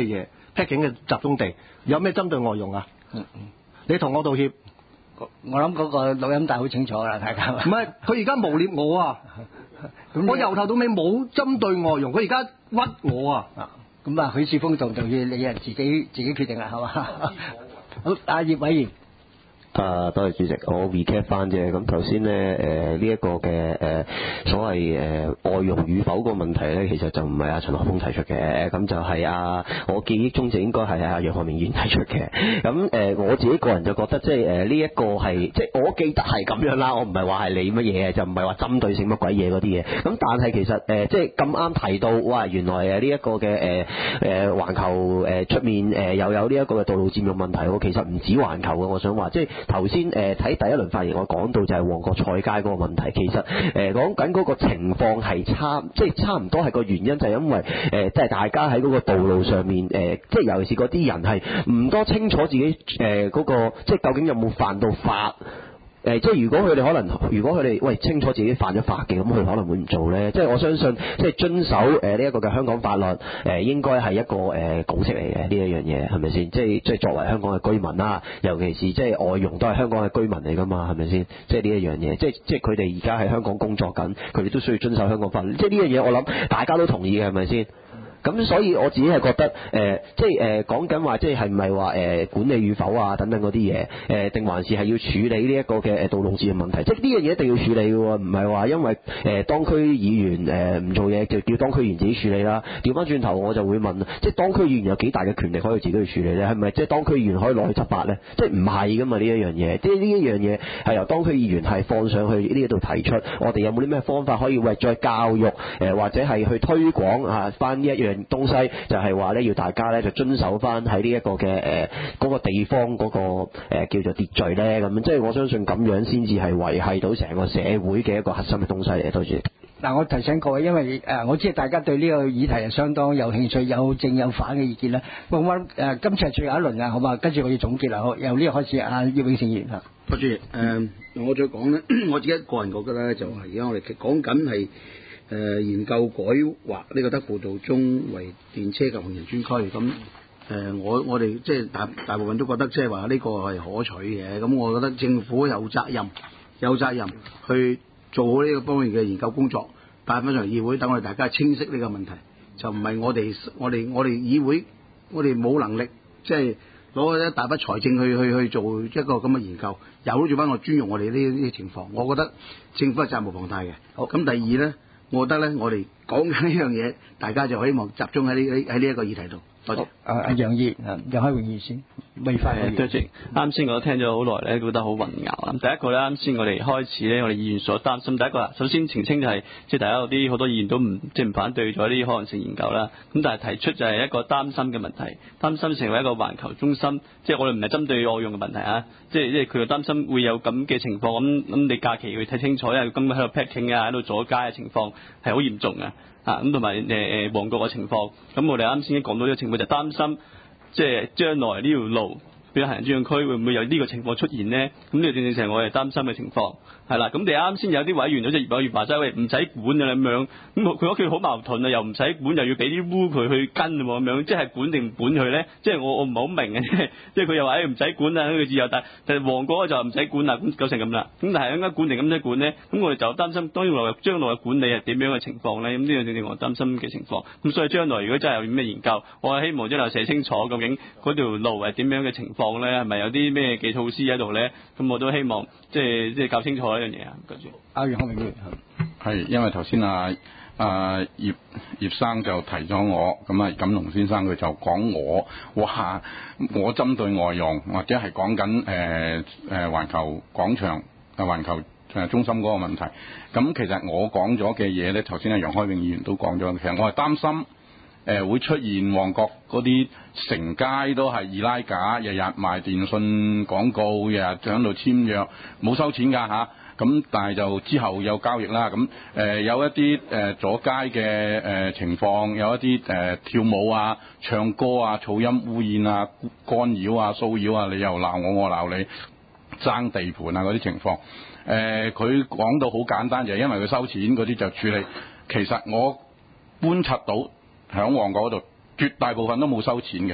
僻境嘅集中地，有咩針對外傭啊？ 嗯你同我道歉。 我諗嗰個錄音帶好清楚㗎啦，大家。 唔係，佢而家誣蔑我啊！我由頭到尾冇針對外傭，佢而家屈我啊！ 咁啊，許智峯同道歉，你啊自己自己決定啦，係嘛？好，阿葉委員。 啊，多謝主席，我 recap 翻啫。咁頭先咧，誒呢一個嘅誒、呃、所謂誒、呃、外傭與否個問題咧，其實就唔係阿陳學鋒提出嘅，咁就係啊，我記憶中就應該係阿楊學明議員提出嘅。咁誒、呃、我自己個人就覺得，即係誒呢一個係，即係我記得係咁樣啦。我唔係話係你乜嘢，就唔係話針對性乜鬼嘢嗰啲嘢。咁但係其實誒、呃、即係咁啱提到，哇！原來誒呢一個嘅誒誒環球誒出面誒又有呢一個嘅道路佔用問題喎。其實唔止環球嘅，我想話即係。頭先誒睇第一輪發言，我講到就係旺角菜街嗰個問題。其實誒講緊嗰個情況係差，即係差唔多係個原因，就係因為誒即係大家喺嗰個道路上面誒，即係尤其是嗰啲人係唔多清楚自己誒嗰個，即係究竟有冇犯到法。誒，即係如果佢哋可能，如果佢哋喂清楚自己犯咗法嘅，咁佢可能會唔做咧。即係我相信，即係遵守誒呢一個嘅香港法律，誒應該係一個誒共識嚟嘅呢一樣嘢，係咪先？即係即係作為香港嘅居民啦，尤其是即係外傭都係香港嘅居民嚟㗎嘛，係咪先？即係呢一樣嘢，即係即係佢哋而家喺香港工作緊，佢哋都需要遵守香港法律。即係呢樣嘢，我諗大家都同意嘅，係咪先？咁所以我自己係覺得誒、呃，即係誒講緊話，即係係唔係話誒管理與否啊等等嗰啲嘢誒，定、呃、還是係要處理呢一個嘅誒道路佔嘅問題？即係呢樣嘢一定要處理嘅喎，唔係話因為誒、呃、當區議員誒唔、呃、做嘢就叫當區議員自己處理啦。調翻轉頭我就會問，即係當區議員有幾大嘅權力可以自己去處理咧？係咪即係當區議員可以攞去執法咧？即係唔係㗎嘛呢一樣嘢？即係呢一樣嘢係由當區議員係放上去呢一度提出，我哋有冇啲咩方法可以為再教育誒、呃、或者係去推廣啊翻呢一樣東西？就係話咧，要大家咧就遵守翻喺呢一個嘅誒嗰個地方嗰、嗰個、呃、叫做秩序咧，咁即係我相信咁樣先至係維繫到成個社會嘅一個核心嘅東西嚟。多謝。 嗱，我提醒各位，因為誒、呃、我知大家對呢個議題係相當有興趣，有正有反嘅意見啦。咁我誒、呃、今次係最後一輪啊，好嘛？跟住我要總結啦，好，由呢個開始，阿葉永盛議員嚇。 多謝誒，我再講咧，我自己個人覺得咧，就係而家我哋講緊係。誒、呃、研究改劃呢個德輔道中為電車及行人專區，咁誒、呃、我我哋即係大大部分都覺得即係話呢個係可取嘅，咁我覺得政府有責任有責任去做好呢個方面嘅研究工作，帶翻上議會，等我哋大家清晰呢個問題，就唔係我哋我哋我哋議會我哋冇能力即係攞一大筆財政去去去做一個咁嘅研究，又做翻我專用我哋呢啲情況，我覺得政府係責無旁貸嘅。好，咁第二咧。我覺得咧，我哋講緊呢樣嘢，大家就希望集中喺呢喺呢一個議題度。多謝。阿阿楊議，楊開榮議先，未發言。 多謝。啱先我都聽咗好耐咧，覺得好混淆啊。第一個咧，啱先我哋開始咧，我哋議員所擔心第一個啦，首先澄清就係、是，即係大家有啲好多議員都唔即係唔反對咗啲可能性研究啦。咁但係提出就係一個擔心嘅問題，擔心成為一個環球中心，即係我哋唔係針對外傭嘅問題啊，即係即係佢又擔心會有咁嘅情況。咁咁你假期要睇清楚，因為今日喺度 packing 啊，喺度阻街嘅情況係好嚴重嘅。啊，咁同埋誒誒旺角嘅情況，咁我哋啱先講到呢個情況就擔心，即係將來呢條路，比如行人專用區會唔會有呢個情況出現呢？咁呢個正正就係我哋擔心嘅情況，係啦。咁你啱先有啲委員好似葉委員話齋，喂唔使管啊咁樣，咁佢屋企好矛盾啊，又唔使管，又要俾啲污佢去跟喎咁樣，即係管定唔管佢咧？即係我我唔係好明嘅，即係佢又話誒唔使管啊，呢個自由，但但係旺角就唔使管啦，咁搞成咁啦。咁但係應該管定咁樣管咧？咁我哋就擔心當然來將來嘅管理係點樣嘅情況咧？咁呢個正正我擔心嘅情況。咁所以將來如果真係有咩研究，我係希望將來寫清楚究竟嗰條路係點樣嘅情況咧，係咪有啲咩嘅措施喺度咧？咁我都希望即係即係搞清楚一樣嘢啊！跟住阿楊學明議員係因為頭先啊啊葉葉生就提咗我，咁啊錦龍先生佢就講我哇，我針對外傭或者係講緊誒誒環球廣場啊環球誒中心嗰個問題。咁其實我講咗嘅嘢咧，頭先阿楊開榮議員都講咗，其實我係擔心。誒、呃、會出現旺角嗰啲成街都係二拉架，日日賣電訊廣告，日日喺度簽約，冇收錢㗎嚇。咁、啊、但係就之後有交易啦。咁誒、呃、有一啲誒、呃、阻街嘅誒、呃、情況，有一啲誒、呃、跳舞啊、唱歌啊、噪音污染啊、干擾啊、騷擾啊，你又鬧我，我鬧你，爭地盤啊嗰啲情況。誒佢講到好簡單，就係、是、因為佢收錢嗰啲就處理。其實我觀察到。喺旺角嗰度，絕大部分都冇收錢嘅，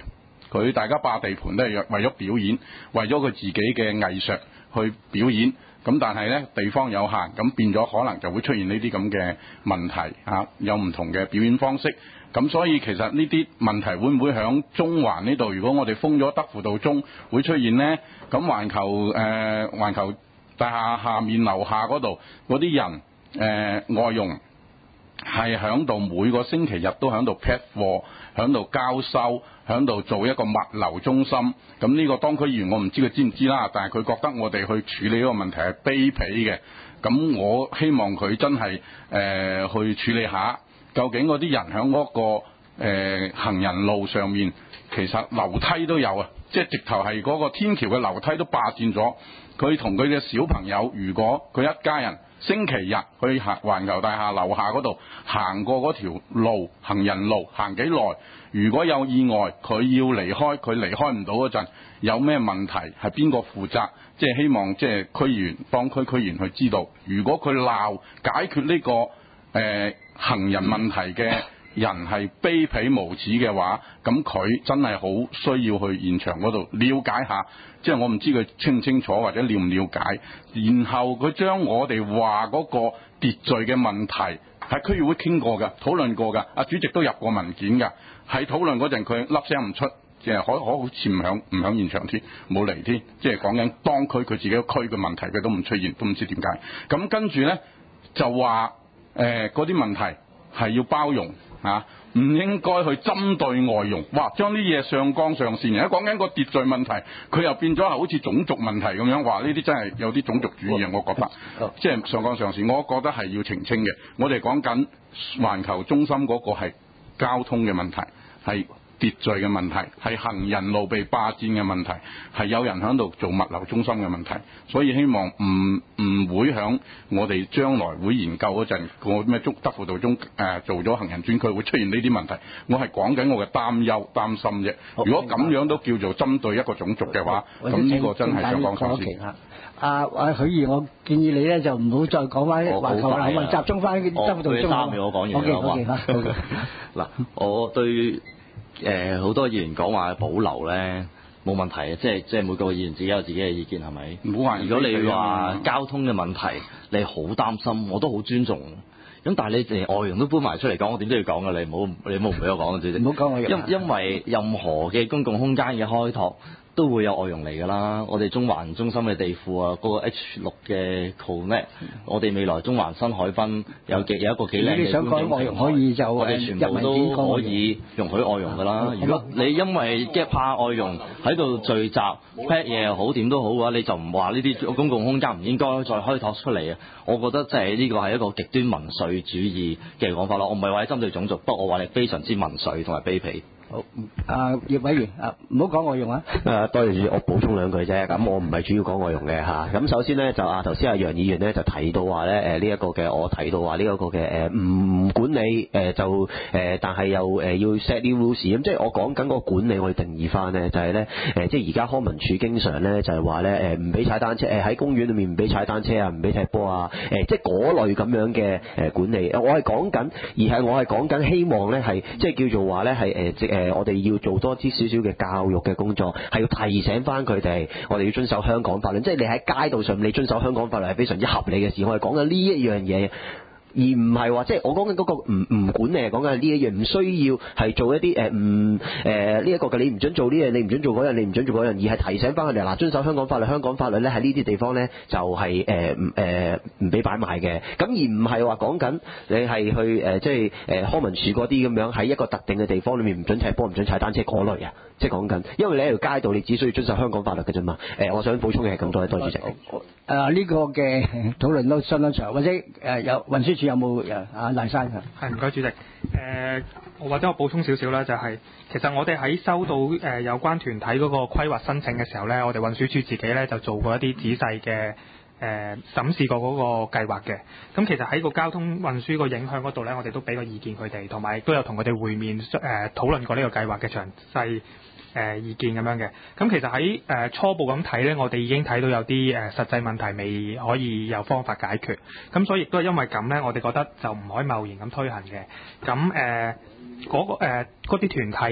佢大家霸地盤都係為咗表演，為咗佢自己嘅藝術去表演。咁但係呢，地方有限，咁變咗可能就會出現呢啲咁嘅問題嚇，有唔同嘅表演方式。咁所以其實呢啲問題會唔會響中環呢度？如果我哋封咗德輔道中，會出現呢？咁環球誒、呃、環球大廈下面樓下嗰度嗰啲人誒、呃、外傭係響度每個星期日都響度劈貨，響度交收，響度做一個物流中心。咁呢個當區議員我唔知佢知唔知啦，但係佢覺得我哋去處理呢個問題係卑鄙嘅。咁我希望佢真係誒、呃、去處理下。究竟嗰啲人喺嗰、那個誒、呃、行人路上面，其實樓梯都有啊，即係直頭係嗰個天橋嘅樓梯都霸佔咗。佢同佢嘅小朋友，如果佢一家人星期日去行環球大廈樓下嗰度行過嗰條路行人路行幾耐，如果有意外，佢要離開，佢離開唔到嗰陣，有咩問題係邊個負責？即係希望即係區議員當區區議員去知道，如果佢鬧解決呢、這個誒、呃行人問題嘅人係卑鄙無恥嘅話，咁佢真係好需要去現場嗰度了解下，即係我唔知佢清唔清楚或者了唔了解，然後佢將我哋話嗰個秩序嘅問題喺區議會傾過㗎，討論過㗎，阿主席都入過文件㗎，喺討論嗰陣佢粒聲唔出，即係可可好似唔響唔響現場添，冇嚟添，即係講緊當區佢自己個區嘅問題佢都唔出現，都唔知點解。咁跟住呢，就話。誒嗰啲問題係要包容啊，唔應該去針對外傭，哇！將啲嘢上綱上線，而家講緊個秩序問題，佢又變咗係好似種族問題咁樣，話呢啲真係有啲種族主義啊！我覺得，即係上綱上線，我覺得係要澄清嘅。我哋講緊環球中心嗰個係交通嘅問題，係秩序嘅問題，係行人路被霸佔嘅問題，係有人喺度做物流中心嘅問題，所以希望唔唔會響我哋將來會研究嗰陣個咩中德輔道中誒、呃、做咗行人專區會出現呢啲問題，我係講緊我嘅擔憂擔心啫。如果咁樣都叫做針對一個種族嘅話，咁呢個真係上綱上線。 阿阿許議，我建議你咧就唔好再講翻環球啦，集中翻德輔道中。 三秒我講完啦，好嘛？嗱，我對。誒好、呃、多議員講話保留咧冇問題嘅，即係即係每個議員自己有自己嘅意見係咪？唔好話，如果你話交通嘅問題，你好擔心，我都好尊重。咁但係你連外傭都搬埋出嚟講，我點都要講㗎。你唔好你唔好唔俾我講嘅主席。唔好講外傭。因因為任何嘅公共空間嘅開拓都會有外傭嚟㗎啦。我哋中環中心嘅地庫啊，嗰、那個 H 六嘅 Connect，、嗯、我哋未來中環新海濱有幾有一個幾靚嘅觀景平台，可以就我哋全部都可以容許外傭㗎啦。嗯、如果你因為驚怕外傭喺度聚集 pat 嘢又好點都好嘅話，你就唔話呢啲公共空間唔應該再開拓出嚟啊！我覺得即係呢個係一個極端民粹主義嘅講法咯。我唔係話你針對種族，不過我話你非常之民粹同埋卑鄙。 好，啊葉委員啊，唔好講外傭啊。 誒，多謝主席，我補充兩句啫。咁我唔係主要講外傭嘅嚇。咁首先呢，就啊頭先阿楊議員呢就提到話咧誒呢一個嘅我提到話呢一個嘅誒唔管理誒就誒，但係又誒要 set 啲 rules 咁，即係我講緊個管理我哋定義翻呢，就係咧誒即係而家康文署經常咧就係話咧誒唔俾踩單車誒喺公園裏面唔俾踩單車啊，唔俾踢波啊誒即係嗰類咁樣嘅誒管理。我係講緊，而係我係講緊希望咧係即係叫做話咧係誒即誒。誒，我哋要做多啲少少嘅教育嘅工作，係要提醒翻佢哋，我哋要遵守香港法律。即係你喺街道上，你遵守香港法律係非常之合理嘅事。我係講緊呢一樣嘢。而唔係話即係我講緊嗰個唔唔管理，講緊呢一樣唔需要係做一啲誒唔誒呢一個嘅，你唔準做呢樣，你唔準做嗰樣，你唔準做嗰樣，而係提醒翻佢哋嗱，遵守香港法律，香港法律咧喺呢啲地方咧就係誒唔誒唔俾擺賣嘅。咁而唔係話講緊你係去誒即係誒康文署嗰啲咁樣喺一個特定嘅地方裏面唔準踢波、唔準踩單車嗰類啊，即係講緊，因為你喺條街道，你只需要遵守香港法律嘅啫嘛。誒，我想補充嘅係咁多，多謝主席。 誒呢個嘅討論都相當長，或者誒有運輸署有冇誒啊賴生啊？ 係，唔該主席。誒、呃，或者我補充少少啦，就係、是、其實我哋喺收到誒、呃、有關團體嗰個規劃申請嘅時候咧，我哋運輸署自己咧就做過一啲仔細嘅誒審視過嗰個計劃嘅。咁其實喺個交通運輸個影響嗰度咧，我哋都俾個意見佢哋，同埋亦都有同佢哋會面誒、呃、討論過呢個計劃嘅詳細。誒、呃、意見咁樣嘅，咁其實喺誒、呃、初步咁睇呢，我哋已經睇到有啲誒、呃、實際問題未可以有方法解決，咁所以亦都係因為咁呢，我哋覺得就唔可以貿然咁推行嘅。咁誒嗰個誒嗰啲團體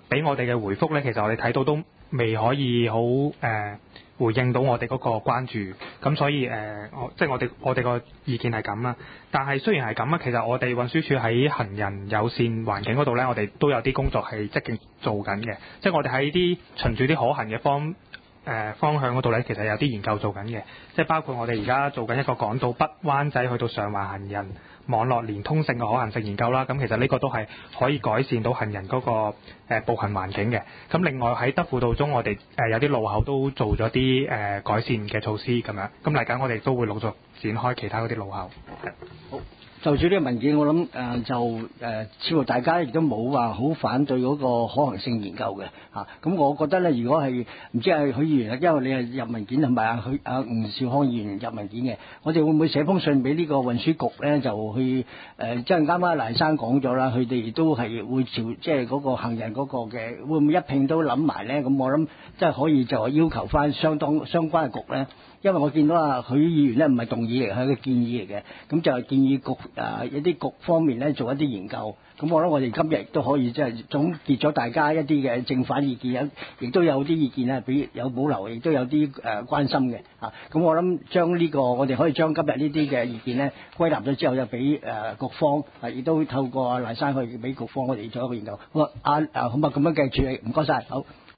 俾我哋嘅回覆咧，其實我哋睇到都未可以好誒、呃、回應到我哋嗰個關注，咁所以誒、呃、我即係我哋我哋個意見係咁啦。但係雖然係咁啊，其實我哋運輸署喺行人友善環境嗰度咧，我哋都有啲工作係積極做緊嘅，即係我哋喺啲循住啲可行嘅方。誒、呃、方向嗰度咧，其實有啲研究做緊嘅，即係包括我哋而家做緊一個港島北灣仔去到上環行人網絡連通性嘅可行性研究啦。咁其實呢個都係可以改善到行人嗰、那個誒、呃、步行環境嘅。咁另外喺德輔道中，我哋誒、呃、有啲路口都做咗啲誒改善嘅措施咁樣。咁嚟緊我哋都會陸續展開其他嗰啲路口。 好。就住呢個文件，我諗誒、呃、就誒、呃，似乎大家亦都冇話好反對嗰個可行性研究嘅嚇。咁、啊、我覺得咧，如果係唔知係許議員，因為你係入文件同埋阿許阿吳兆康議員入文件嘅，我哋會唔會寫封信俾呢個運輸局咧，就去誒，即係啱啱黎生講咗啦，佢哋亦都係會朝即係嗰個行人嗰個嘅，會唔會一併都諗埋咧？咁我諗即係可以就要求翻相當相關嘅局咧。因為我見到啊許議員咧唔係動議嚟，係一個建議嚟嘅，咁就係建議局啊一啲局方面咧做一啲研究。咁我諗我哋今日亦都可以即係總結咗大家一啲嘅正反意見，亦都有啲意見咧，比有保留，亦都有啲誒、呃、關心嘅嚇。咁、啊、我諗將呢個我哋可以將今日呢啲嘅意見咧歸納咗之後，就俾誒、呃、局方啊，亦都透過阿黎生去俾局方我哋做一個研究。好啊，啊好啊，咁樣嘅處理，唔該晒，好。